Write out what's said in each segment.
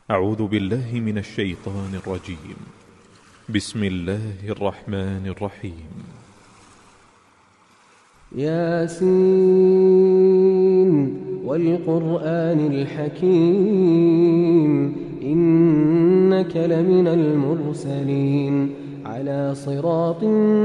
أعوذ بالله من الشيطان الرجيم. بسم الله الرحمن الرحيم. ياسين والقرآن الحكيم إنك لمن المرسلين على صراط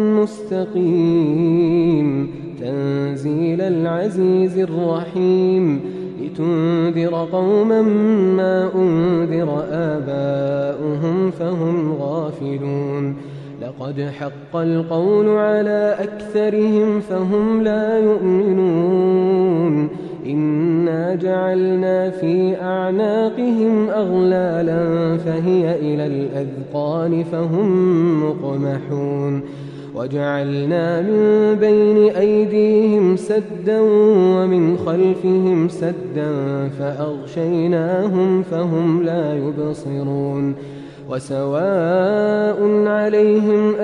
مستقيم تنزيل العزيز الرحيم لتنذر قوما ما أنذر آباؤهم فهم غافلون لقد حق القول على أكثرهم فهم لا يؤمنون إنا جعلنا في أعناقهم أغلالا فهي إلى الأذقان فهم مقمحون وجعلنا من بين أيديهم سدا ومن خلفهم سدا فأغشيناهم فهم لا يبصرون وسواء عليهم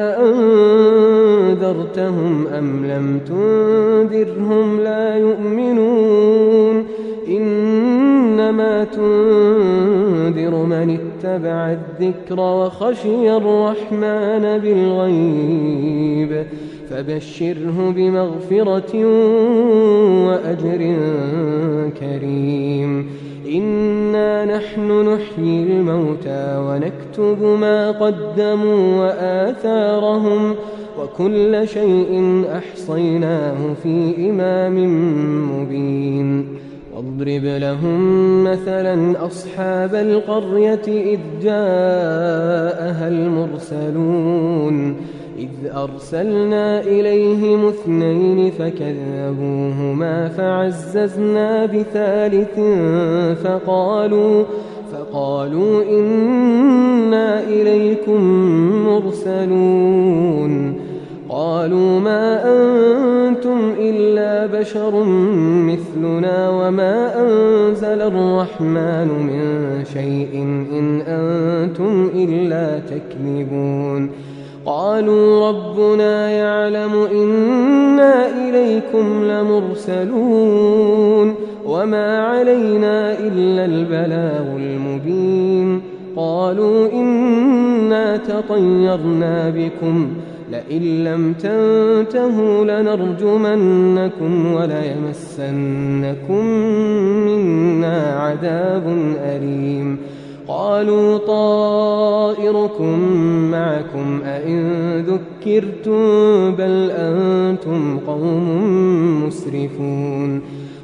أأنذرتهم أم لم تنذرهم لا يؤمنون إنما تنذر من اتبع الذكر وخشي الرحمن بالغيب فبشره بمغفرة وأجر كريم إنا نحن نحيي الموتى ونكتب ما قدموا وآثارهم وكل شيء أحصيناه في إمام مبين واضرب لهم مثلا أصحاب القرية إذ جاءها المرسلون إذ أرسلنا إليهم 2 فكذبوهما فعززنا بثالث فقالوا إنا إليكم مرسلون قالوا ما أنتم إلا بشر مثلنا وما أنزل الرحمن من شيء إن أنتم إلا تكذبون قالوا ربنا يعلم إنا إليكم لمرسلون وما علينا إلا البلاغ المبين قالوا إنا تطيرنا بكم لئن لم تنتهوا لنرجمنكم وليمسنكم منا عذاب أليم قالوا طائركم معكم أئن ذكرتم بل أنتم قوم مسرفون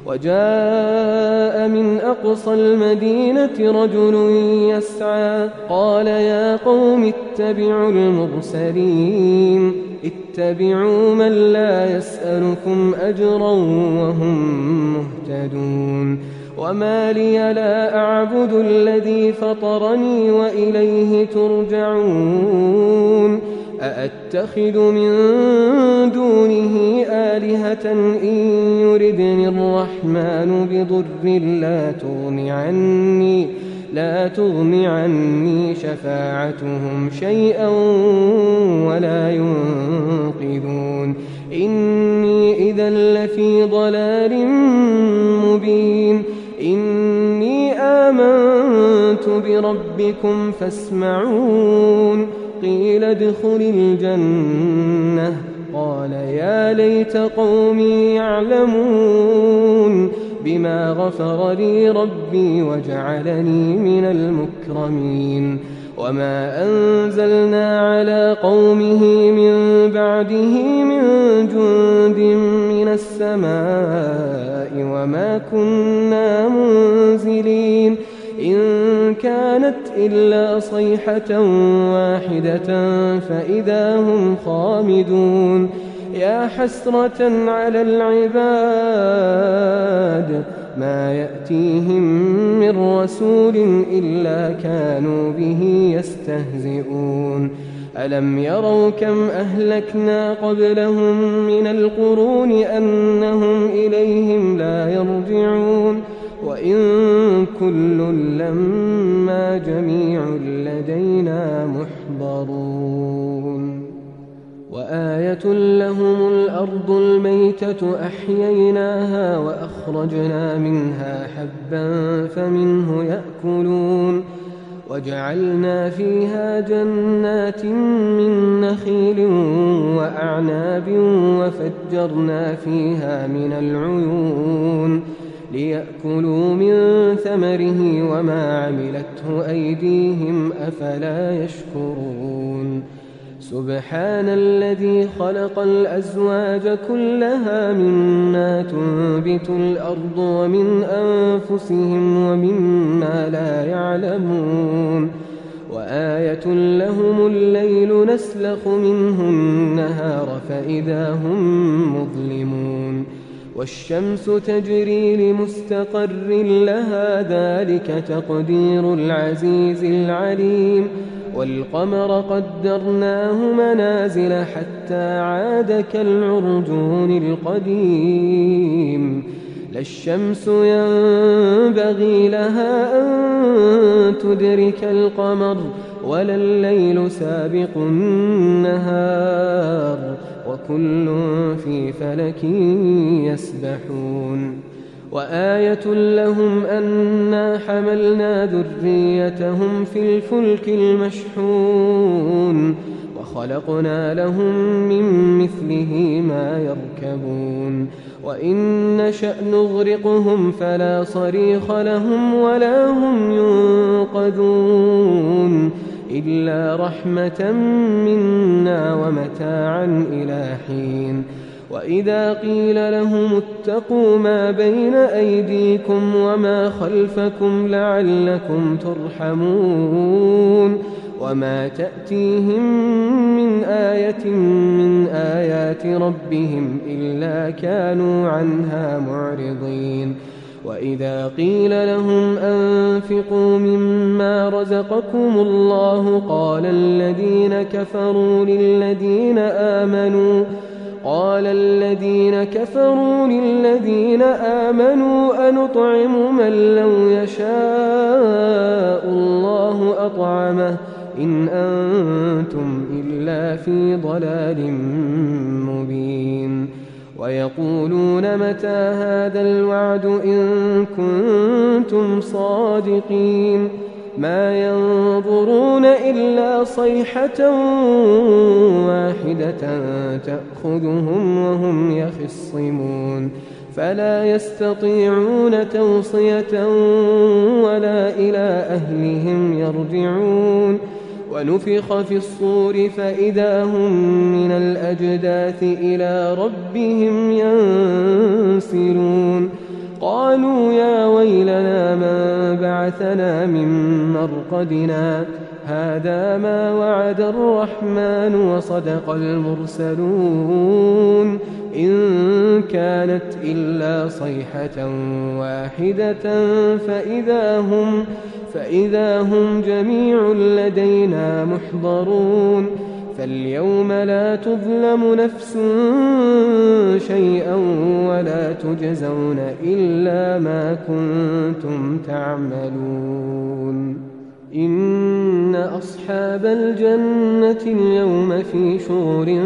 وجاء من أقصى المدينة رجل يسعى قال يا قوم اتبعوا المرسلين اتبعوا من لا يسألكم أجرا وهم مهتدون وما لي لا أعبد الذي فطرني وإليه ترجعون أأتخذ من دونه آلهة إن يردني الرحمن بضر لا تغن عني شفاعتهم شيئا ولا ينقذون إني إذا لفي ضلال مبين إني آمنت بربكم فاسمعون قيل ادخل الجنة قال يا ليت قومي يعلمون بما غفر لي ربي وجعلني من المكرمين وما أنزلنا على قومه من بعده من جند من السماء وما كنا منزلين إن كانت إلا صيحة واحدة فإذا هم خامدون يا حسرة على العباد ما يأتيهم من رسول إلا كانوا به يستهزئون ألم يروا كم أهلكنا قبلهم من القرون أنهم إليهم لا يرجعون وإن كل لما جميع لدينا محضرون وآية لهم الأرض الميتة أحييناها وأخرجنا منها حبا فمنه يأكلون وجعلنا فيها جنات من نخيل وأعناب وفجرنا فيها من العيون ليأكلوا من ثمره وما عملته أيديهم أفلا يشكرون سبحان الذي خلق الأزواج كلها مما تنبت الأرض ومن أنفسهم ومما لا يعلمون وآية لهم الليل نسلخ منه النهار فإذا هم مظلمون والشمس تجري لمستقر لها ذلك تقدير العزيز العليم والقمر قدرناه منازل حتى عاد كالعرجون القديم لا الشمس ينبغي لها أن تدرك القمر ولا الليل سابق النهار وكل في فلك يسبحون وآية لهم أنا حملنا ذريتهم في الفلك المشحون وخلقنا لهم من مثله ما يركبون وإن نشأ نغرقهم فلا صريخ لهم ولا هم ينقذون إلا رحمة منا ومتاعا إلى حين وإذا قيل لهم اتقوا ما بين أيديكم وما خلفكم لعلكم ترحمون وما تأتيهم من آية من آيات ربهم إلا كانوا عنها معرضين وإذا قيل لهم أنفقوا مما رزقكم الله قال الذين كفروا للذين آمنوا أنطعم من لو يشاء الله أطعمه إن أنتم إلا في ضلال مبين ويقولون متى هذا الوعد إن كنتم صادقين ما ينظرون إلا صيحة واحدة تأخذهم وهم يخصمون فلا يستطيعون توصية ولا إلى أهلهم يرجعون ونفخ في الصور فإذا هم من الأجداث إلى ربهم ينسلون قالوا يا ويلنا من بعثنا من مرقدنا هذا ما وعد الرحمن وصدق المرسلون إن كانت إلا صيحة واحدة فإذا هم جميع لدينا محضرون فاليوم لا تظلم نفس شيئا ولا تجزون إلا ما كنتم تعملون إن أصحاب الجنة اليوم في شغل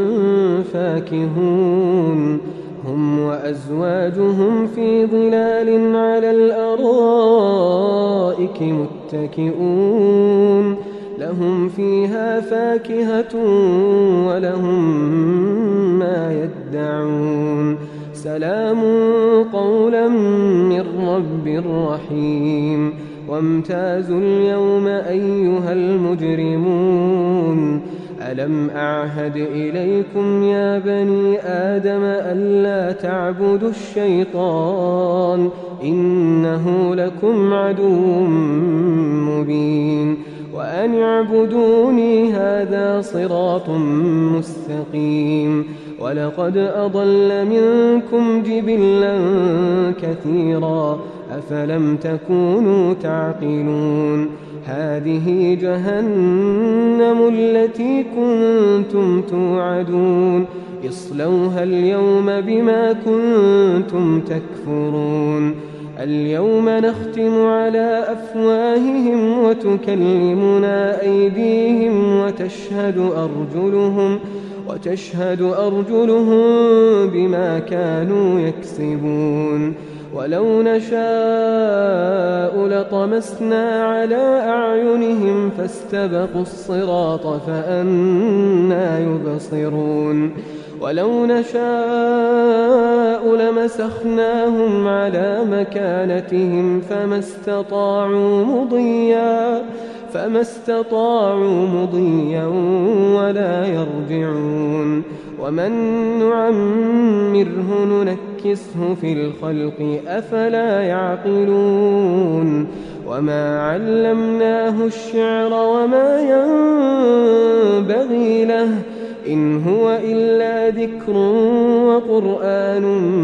فاكهون هم وأزواجهم في ظلال على الأرائك متكئون لهم فيها فاكهة ولهم ما يدعون سلام قولا من رب رحيم وامتازوا اليوم أيها المجرمون ألم أعهد إليكم يا بني آدم ألا تعبدوا الشيطان إنه لكم عدو مبين وأن اعبدوني هذا صراط مستقيم ولقد أضل منكم جبلا كثيرا أفلم تكونوا تعقلون هذه جهنم التي كنتم توعدون اصلوها اليوم بما كنتم تكفرون اليوم نختم على أفواههم وتكلمنا أيديهم وتشهد أرجلهم بما كانوا يكسبون ولو نشاء لطمسنا على أعينهم فاستبقوا الصراط فأنى يبصرون ولو نشاء لمسخناهم على مكانتهم فما استطاعوا مضيا ولا يرجعون ومن نعمره ننكسه في الخلق أفلا يعقلون وما علمناه الشعر وما ينبغي له إن هو إلا ذكر وقرآن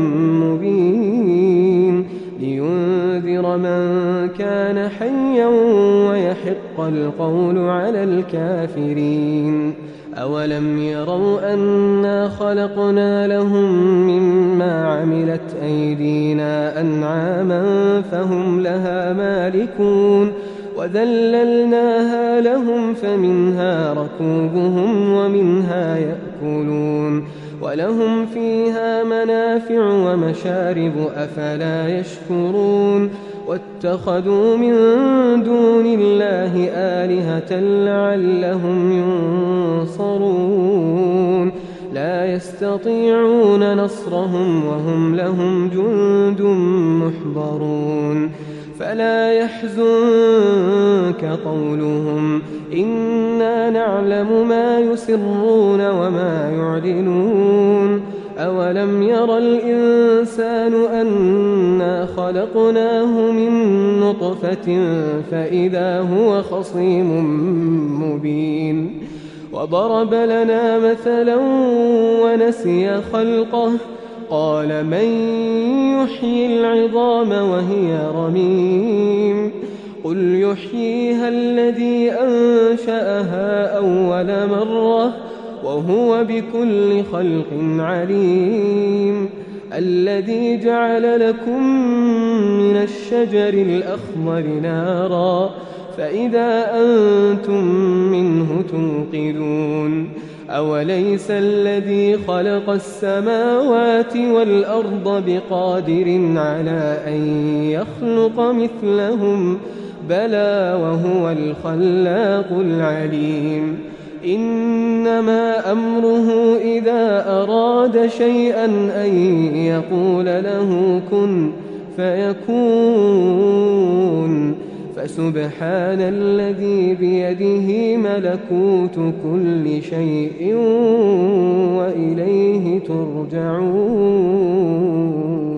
مبين لينذر من كان حيا ويحق القول على الكافرين أولم يروا أنا خلقنا لهم مما عملت أيدينا أنعاما فهم لها مالكون وذللناها لهم فمنها ركوبهم ومنها يأكلون ولهم فيها منافع ومشارب أفلا يشكرون واتخذوا من دون الله آلهة لعلهم ينصرون لا يستطيعون نصرهم وهم لهم جند محضرون فلا يحزنك قولهم إنا نعلم ما يسرون وما يعلنون أولم ير الإنسان أنا خلقناه من نطفة فإذا هو خصيم مبين وضرب لنا مثلا ونسي خلقه قال من يحيي العظام وهي رميم قل يحييها الذي أنشأها أول مرة وهو بكل خلق عليم الذي جعل لكم من الشجر الأخضر نارا فإذا أنتم منه توقدون أوليس الذي خلق السماوات والأرض بقادر على أن يخلق مثلهم بلى وهو الخلاق العليم إنما أمره إذا أراد شيئا أن يقول له كن فيكون فسبحان الذي بيده ملكوت كل شيء وإليه ترجعون